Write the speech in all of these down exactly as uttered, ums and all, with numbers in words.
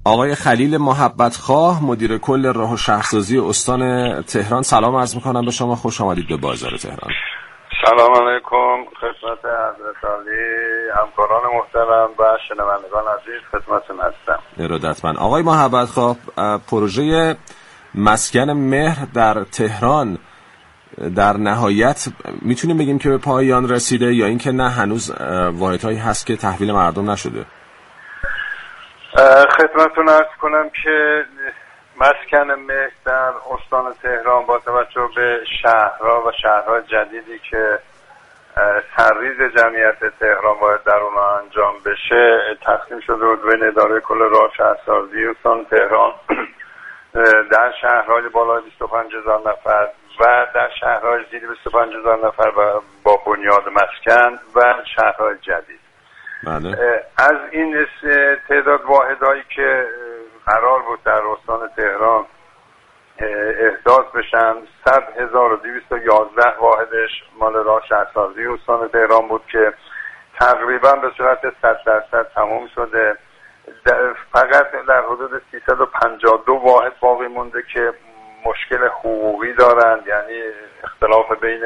آقای خلیل محبتخواه، مدیر کل راه و شهرسازی استان تهران، سلام عرض میکنم به شما. خوش آمدید به بازار تهران. سلام علیکم خدمت حضرت عالی، همکاران محترم و شنوندگان عزیز، خدمتتون هستم. ارادتمند. آقای محبتخواه، پروژه مسکن مهر در تهران در نهایت میتونیم بگیم که به پایان رسیده یا اینکه نه هنوز واحدهایی هست که تحویل مردم نشده؟ خدمتتون عرض کنم که مسکن مهر در استان تهران با توجه به شهرها و شهرهای جدیدی که سرریز جمعیت تهران باید در اونها انجام بشه تقسیم شده بود بین اداره کل راه شهرسازی استان تهران در شهرهای بالای بیست و پنج هزار نفر و در شهرهای زیر بیست و پنج هزار نفر و با بنیاد مسکن و شهرهای جدید. بله. از این تعداد واحدهایی که قرار بود در استان تهران احداث بشن، صد هزار و دویست و یازده واحدش مال راه شهرسازی استان تهران بود که تقریبا به صورت صد درصد تمام شده. فقط در حدود سیصد و پنجاه و دو واحد باقی مونده که مشکل حقوقی دارند، یعنی اختلاف بین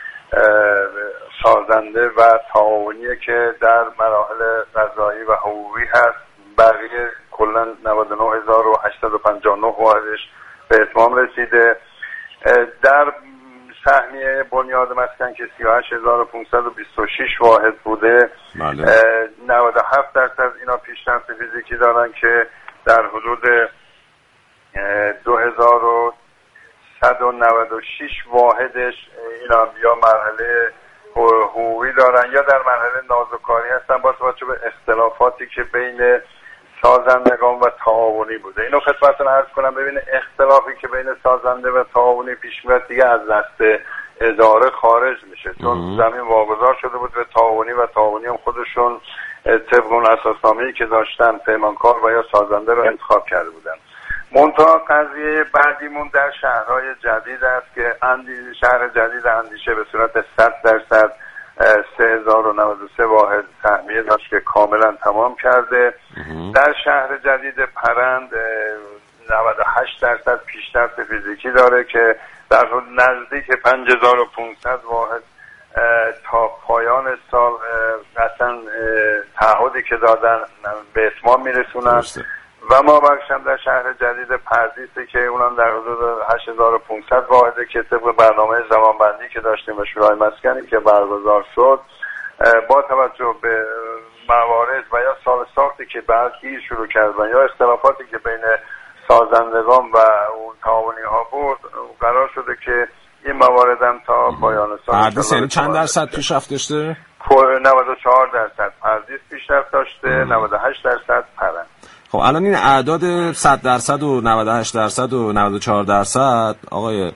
سازنده و تعاونی که در مراحل قضایی و حقوقی هست. بقیه کلا نود و نه هزار و هشتصد و پنجاه و نه واحدش به اتمام رسیده. در سهمیه بنیاد مسکن که سی و هشت هزار و پانصد و بیست و شش واحد بوده، نود و هفت درصد اینا پیشرفت فیزیکی دارن که در حدود دو هزار و صد و نود و شش واحدش اینا یا مرحله حقوقی دارن یا در مرحله نازوکاری هستن با توجه به اختلافاتی که بین سازندگان و تعاونی بوده. اینو خدمتتون عرض کنم. ببین اختلافی که بین سازنده و تعاونی پیش میاد دیگه از دست اداره خارج میشه، چون زمین واگذار شده بود به تعاونی و تعاونی هم خودشون طبق اون اساسنامه‌ای که داشتن پیمانکار و یا سازنده رو انتخاب کرده بودن. منتها قضیه بعدیمون در شهرهای جدید است که اندیشه شهر جدید اندیشه به صورت صد درصد سه هزار و نود و سه واحد سهمیه داشت که کاملا تمام کرده. در شهر جدید پرند نود و هشت درصد پیشرفت فیزیکی داره که در حدود نزدیک پنج هزار و پانصد واحد تا پایان سال اصلا تعهدی که دادن به اتمام میرسونن. و ما بخشم در شهر جدید پردیسه که اونم در حدود هشت هزار و پانصد واحده که طبق برنامه زمانبندی که داشتیم و شورای مسکنی که برگزار شد با توجه به موارد و یا سال ساختی که بعد گیر شروع کرد و یا اختلافاتی که بین سازندگان و اون تعاونی ها بود قرار شده که این موارد هم تا پایان سال پردیس یعنی چند درصد پیشرفت داشته؟ نود و چهار درصد پردیس پیشرفت داشته، نود و هشت درصد پرند. خب الان این اعداد صد درصد و نود و هشت درصد و نود و چهار درصد آقای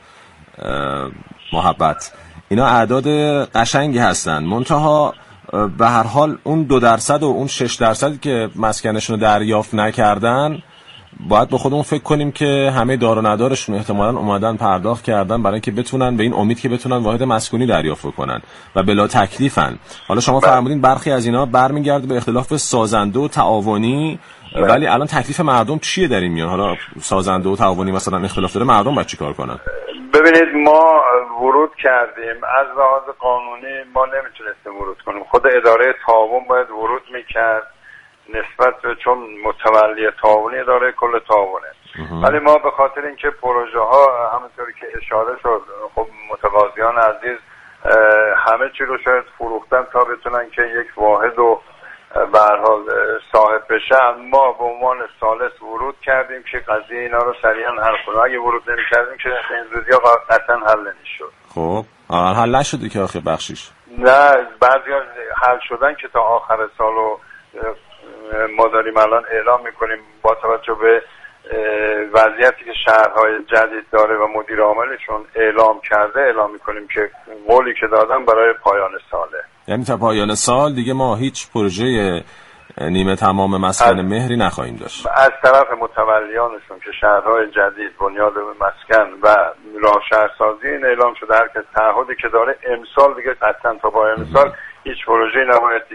محبت اینا اعداد قشنگی هستن، منتها به هر حال اون دو درصد و اون شش درصدی که مسکنشون رو دریافت نکردن باید با خودمون فکر کنیم که همه دار و ندارشون احتمالاً اومدن پرداخت کردن برای اینکه بتونن به این امید که بتونن واحد مسکونی دریافت کنن و بلا تکلیفن. حالا شما فرمودین برخی از اینا برمیگرده به اختلاف سازنده و تعاونی، ولی الان تکلیف مردم چیه در این میان؟ حالا سازنده و تعاونی مثلا اختلاف داره، مردم باید چیکار کنن؟ ببینید ما ورود کردیم، از لحاظ قانونی ما نمیتونستیم ورود کنیم، خود اداره تعاون باید ورود میکرد نسبت به، چون متولی تعاونی اداره کل تعاونه. ولی ما به خاطر اینکه پروژه ها همونطوری که اشاره شد خب متقاضیان عزیز همه چی رو شاید فروختن تا بتونن که یک واحد و به هر حال صاحب بشن. ما به عنوان ثالث ورود کردیم که قضیه اینا رو سریعا حل کنیم. اگه ورود نمی‌کردیم که این زودیا قطعا حل نمی‌شد. خب حل نشده که آخه بخشیش؟ نه بعضیا حل شدن که تا آخر سالو ما داریم الان اعلام میکنیم با توجه به وضعیتی که شهرهای جدید داره و مدیر عاملشون اعلام کرده اعلام میکنیم که قولی که دادن برای پایان ساله. یعنی تا پایان سال دیگه ما هیچ پروژه نیمه تمام مسکن مهری نخواهیم داشت از طرف متولیانشون که شهرهای جدید بنیاد مسکن و راه شهرسازی این اعلام شده. هر کس تعهدی که داره امسال دیگه قطعا تا پایان سال هیچ پروژه‌ای نباید دیگه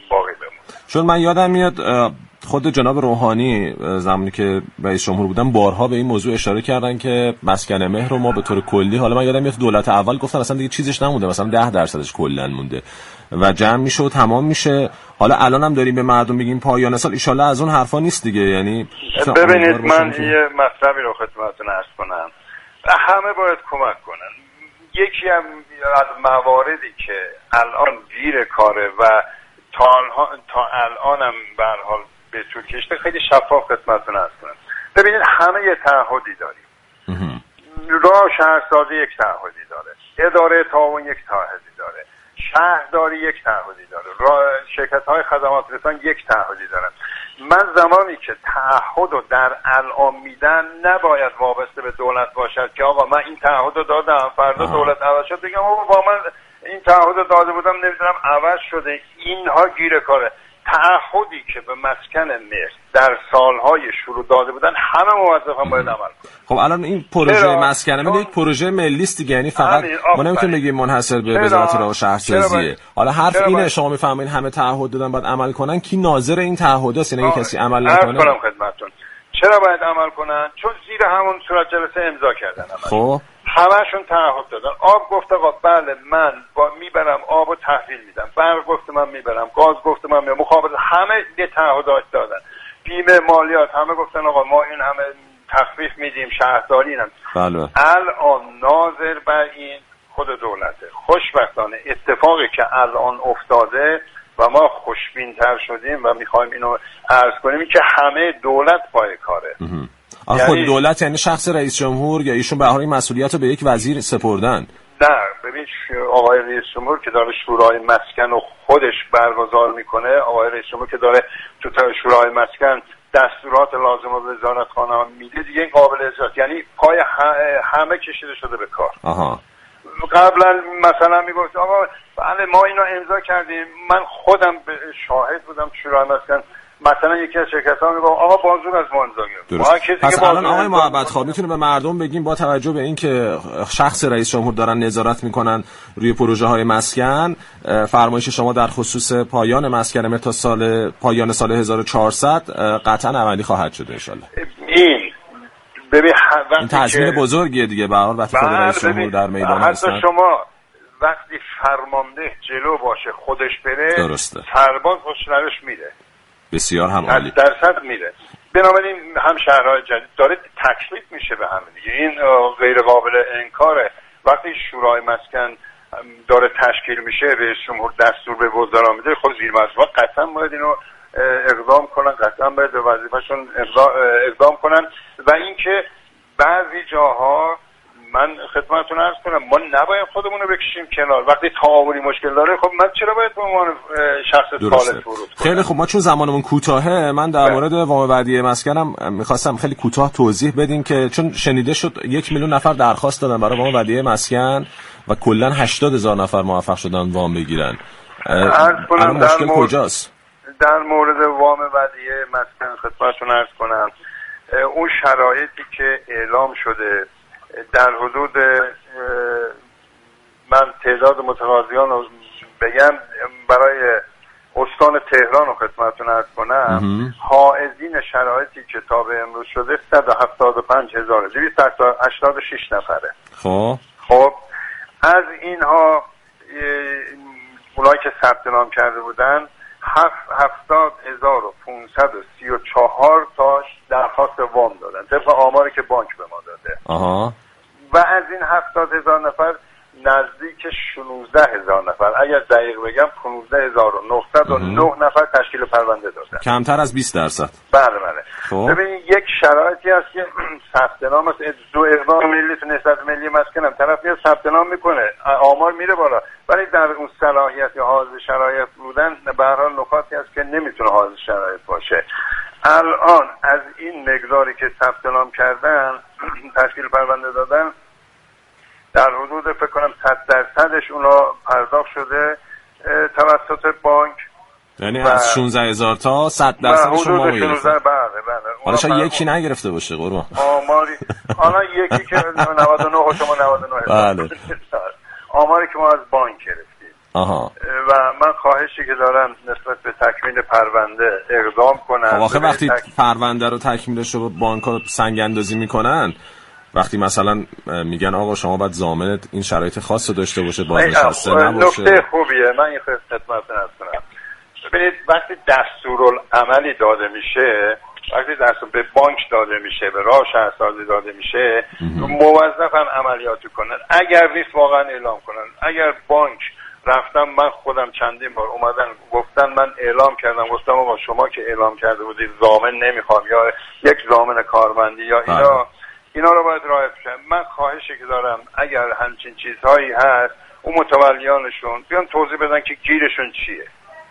باقی بمونه. چون من یادم میاد خود جناب روحانی زمانی که رئیس جمهور بودن بارها به این موضوع اشاره کردن که مسکن مهر رو ما به طور کلی، حالا من یادم میاد دولت اول گفتن اصلا دیگه چیزش نمونده، مثلا ده درصدش کلا مونده و جمع میشه و تمام میشه. حالا الان هم داریم به مردم میگیم پایان سال، ان شاءالله از اون حرفا نیست دیگه. یعنی ببینید من یه مطلبی رو خدمتتون عرض کنم، همه باید کمک کنن. یکی هم از مواردی که الان گیر کاره و تا الان تا الانم به هر حال به طول کشته، خیلی شفاف خدمتتون عرض کنم. ببینید همه یه تعهدی داریم. راه شهرسازی یک تعهدی داره، اداره تعاون یک تعهدی داره، شهرداری یک تعهدی داره، راه شرکت‌های خدمات رسان یک تعهدی دارن. من زمانی که تعهد رو در الان میدن نباید وابسته به دولت باشد که آقا من این تعهد رو دادم فردا دولت عوض شد بگم آقا با من این تعهد رو داده بودم نمیدونم عوض شده. اینها گیر کاره. تعهدی که به مسکن مهر در سالهای شروع داده بودن همه موظفان باید عمل کنن. خب الان این پروژه مسکن مهر یک پروژه ملی است دیگه، یعنی فقط ما نمیتونیم بگیم منحصر به وزارت راه و شهرسازیه. حالا حرف اینه شما میفهمین همه تعهد دادن باید عمل کنن، کی ناظر این تعهداست؟ یعنی کسی عمل نکنه کنم خدمتتون چرا باید عمل کنن؟ چون زیر همون صورت جلسه امضا کردن. خب همه‌شون تعهد دادن. آب گفته آقا بله من با میبرم آبو تحویل میدم، برق گفته من میبرم، گاز گفته من میبرم، مخابرات همه یه تعهدات دادن، بیمه مالیات همه گفتن آقا ما این همه تخفیف میدیم، شهرداری اینم. بله. الان ناظر بر این خود دولته. خوشبختانه اتفاقی که الان افتاده و ما خوشبین‌تر شدیم و میخوایم اینو عرض کنیم که همه دولت پای کاره. یعنی خود دولت، یعنی شخص رئیس جمهور یا ایشون به هر حال مسئولیت رو به یک وزیر سپردن؟ نه ببین آقای رئیس جمهور که داره شورای مسکن رو خودش برگزار میکنه، آقای رئیس جمهور که داره تو شورای مسکن دستورات لازم رو به وزارتخانه میده دیگه، این قابل اجراست. یعنی پای همه کشیده شده به کار. آها. قبلا مثلا میگفت آقا بله ما اینو امضا کردیم، من خودم شاهد بودم شورای مسکن مثلا یکی از شرکت‌ها میگه آقا بازور از ما امضا کرد. پس الان آقای محبت خواه میتونه به مردم بگیم با توجه به اینکه شخص رئیس جمهور دارن نظارت میکنن روی پروژه های مسکن، فرمایش شما در خصوص پایان مسکن مهر تا سال پایان سال هزار و چهارصد قطعا عملی خواهد شد ان شاءالله. این ببین این تضمین بزرگیه دیگه به هر حال وقتی خود رئیس جمهور در میدان هستن. شما وقتی فرمانده جلو باشه خودش بره، درسته، سرباز پشت میره، بسیار هم عالی، درصد میره. بنابراین هم شهرهای جدید داره تکلیف میشه به هم دیگه، این غیر قابل انکاره. وقتی شورای مسکن داره تشکیل میشه، رئیس جمهور دستور به وزرا میده، خود زیر مجموعه قطعا باید اینو اقدام کنن، قطعا باید به وظیفه‌شون اقدام کنن. و اینکه بعضی جاها من خدمتتون عرض کنم ما نباید خودمون رو بکشیم کنار. وقتی تعاونی مشکل داره خب من چرا باید به عنوان شخص ثالث ورود کنم؟ خیلی خب، ما چون زمانمون کوتاهه من در مورد وام ودیعه مسکنم میخواستم خیلی کوتاه توضیح بدیم که چون شنیده شد یک میلیون نفر درخواست دادن برای وام ودیعه مسکن و کلا هشتاد هزار نفر موفق شدن وام بگیرن. الان مشکل کجاست؟ در مورد وام ودیعه مسکن خدمتتون عرض کنم اون شرایطی که اعلام شده در حدود من تعداد متقاضیان رو بگم برای استان تهران رو خدمتتون عرض کنم، حائزین شرایطی که تا به امروز شده صد و هفتاد و پنج هزار و دویست و هشتاد و شش نفره. خب خب از اینها اونایی که ثبت نام کرده بودن هفتاد هزار و پانصد و سی و چهار تاش درخواست وام دادن طبق آماری که بانک به ما داده. آها. و از این هفتاد هزار نفر نزدیک شانزده هزار نفر، اگر دقیق بگم پانزده هزار و نهصد و نه نفر تشکیل پرونده دادن، کمتر از بیست درصد. بله بله. خب ببینید یک شرایطی هست که ثبت نام است، دو اقدام ملی تو نهضت ملی مسکنم طرف میاد ثبت نام میکنه، آمار میره بالا، ولی در اون صلاحیت یا حاضر شرایط بودن به هر حال نکاتی هست که نمیتونه حاضر شرایط باشه. الان از این مقداری که ثبت نام کردن تشکیل پرونده دادن در حدود فکر کنم صد درصدش اونا پرداخت شده توسط بانک، یعنی از شانزده هزار تا صد درصدش ما میگرفتیم. بله بله. حالا شاید یکی نگرفته باشه قربان. آماری حالا یکی که نود و نه و شما نود و نه. بله. آماری که ما از بانک گرفتیم. آها. و من خواهشی که دارم نسبت به تکمیل پرونده اقدام کنن. خب آخه وقتی تک... پرونده رو تکمیلش رو بانک‌ها سنگ اندازی میکنن، وقتی مثلا میگن آقا شما باید ضامن این شرایط خاص رو داشته باشه، بازنشسته نباشه. نکته خوبیه، من این خدمتتون عرض کنم. ببینید وقتی دستورالعملی داده میشه، وقتی دستور به بانک داده میشه، به راه شهرسازی داده میشه، موظفن عملیات کنن. اگر نیست واقعا اعلام کنن. اگر بانک رفتم، من خودم چندین بار اومدن گفتن من اعلام کردم، گفتم آقا شما که اعلام کرده بودید ضامن نمیخوام یا یک ضامن کارمندی یا اینا اینا رو باید رعایت کنن. من خواهشی که دارم اگر همچین چیزهایی هست اون متولیانشون بیان توضیح بدن که گیرشون چیه.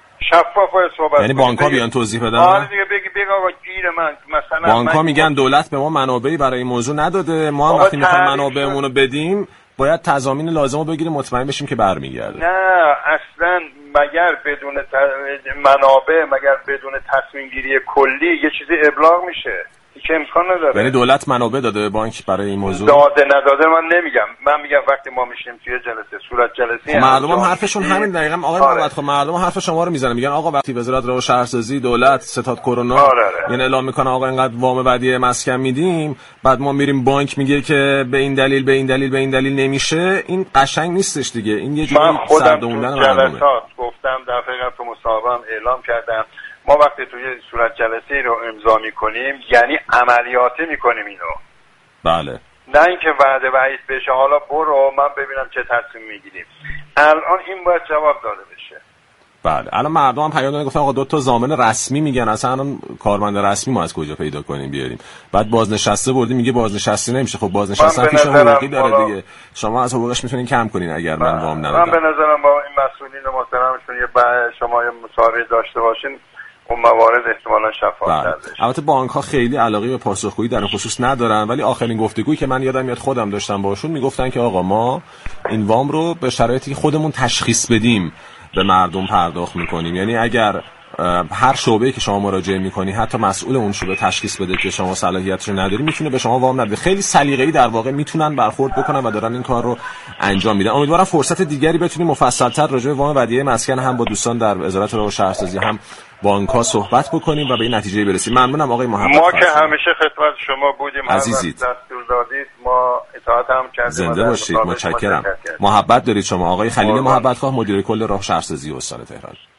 شفاف باید صحبت. یعنی بانک‌ها بیان توضیح بدن. آره دیگه بگی بگی آقا گیر من مثلا بانک‌ها میگن دولت به ما منابعی برای این موضوع نداده، ما هم وقتی می‌خوایم منابعمون رو بدیم باید تضامین لازم رو بگیریم، مطمئن بشیم که برمیگرده. نه اصلا مگر بدون ت... منابع، مگر بدون تصمیم گیری کلی یه چیزی ابلاغ میشه که امکان نداره. یعنی دولت منابع داده به بانک برای این موضوع؟ داده نداده من نمیگم، من میگم وقتی ما میشیم توی جلسه صورت جلسه خب مردم هم حرفشون همین دقیقاً آقای آره. محمد، خب مردم هم حرف شما رو میزنن، میگن آقا وقتی وزارت راه و شهرسازی دولت ستاد کرونا آره آره. یعنی اعلام میکنه آقا اینقدر وام ودیعه مسکن میدیم، بعد ما میریم بانک میگه که به این دلیل به این دلیل به این دلیل نمیشه، این قشنگ نیستش دیگه. این یه جوری سردموندن مردمه. گفتم دفعه قبل تو مصاحبه‌ام اعلام کردم ما وقتی توی صورت جلسه رو امضا میکنیم یعنی عملیاتی میکنیم اینو. بله. نه اینکه وعده وعید بشه حالا برو من ببینم چه تصمیم میگیریم. الان این باید جواب داده بشه. بله. الان مردم هم پیام دادن گفتن آقا دو تا ضامن رسمی میگن، اصلا الان کارمند رسمی ما از کجا پیدا کنیم بیاریم؟ بعد بازنشسته بردی میگه بازنشسته نمیشه. خب بازنشسته پیش حقوقی داره دیگه، شما از حقوقش میتونین کم کنین اگر من وام ندادم. من به نظرم با این مسئولین محترمشون یه شما یه مصاحبه داشته باشین اون موارد احتمالاً شفاف‌تر بشه. البته بانک‌ها خیلی علاقه به پاسخگویی در این خصوص ندارن، ولی آخرین گفتگویی که من یادم میاد خودم داشتم باشون میگفتن که آقا ما این وام رو به شرایطی که خودمون تشخیص بدیم به مردم پرداخت میکنیم. یعنی اگر هر شعبه‌ای که شما مراجعه میکنی حتی مسئول اون شعبه تشخیص بده که شما صلاحیتش رو نداری میتونه به شما وام نده. خیلی سلیقه‌ای در واقع میتونن برخورد بکنن و دارن این کار رو انجام میدن. امیدوارم فرصت دیگری بتونیم مفصل‌تر راجع به وام ودیعه مسکن هم با دوستان در وزارت راه و شهرسازی هم بانک‌ها صحبت بکنیم و به این نتیجه برسیم. ممنونم آقای محمد. ما که همیشه خدمت شما بودیم، عزیزید. دستور دادید ما اطاعت هم کردیم. زنده باشید. متشکرم. محبت دارید شما. آقای خلیل محبت‌خواه مدیر کل راه و شهرسازی استان تهران.